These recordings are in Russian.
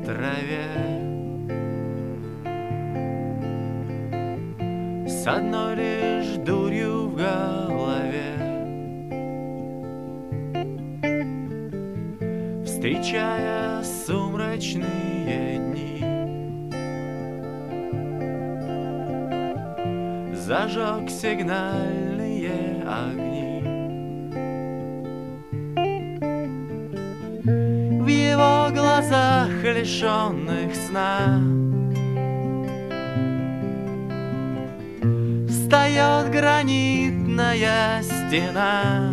траве с одной лишь дурью в голове, встречая сумрачные дни, зажег сигнальные огни. В его глазах, лишенных сна, встает гранитная стена.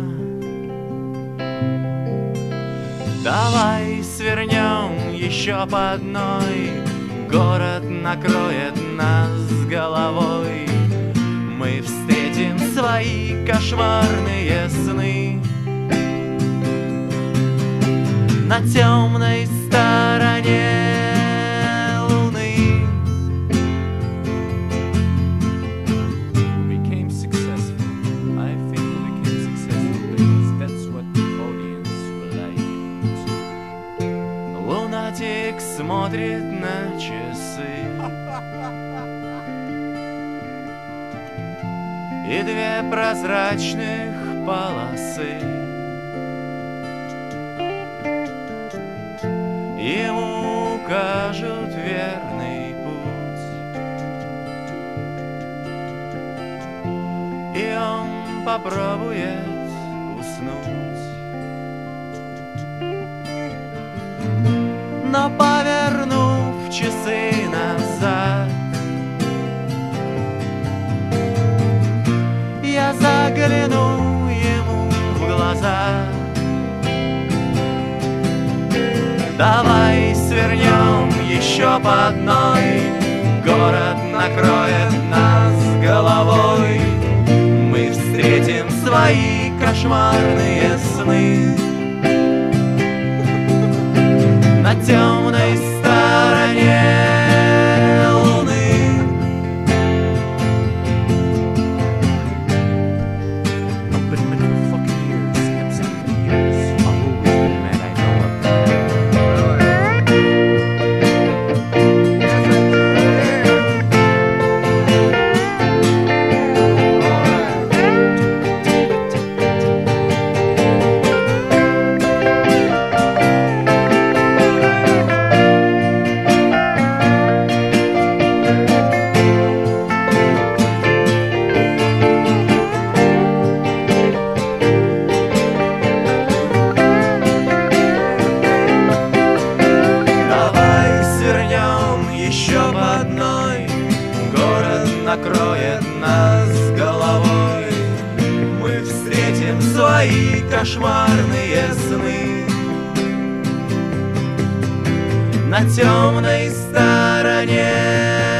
Давай свернем еще по одной, город накроет нас головой. Мы встретим свои кошмарные сны на темной стороне луны. We became successful. I think we became successful because that's what the audience will like. Лунатик смотрит на часы и две прозрачных полосы. Ему укажут верный путь, и он попробует уснуть. Но повернув часы назад, я загляну ему в глаза. Давай свернем еще по одной, город накроет нас головой. Мы встретим свои кошмарные сны на темной стороне луны. Накроет нас головой. Мы встретим свои кошмарные сны на темной стороне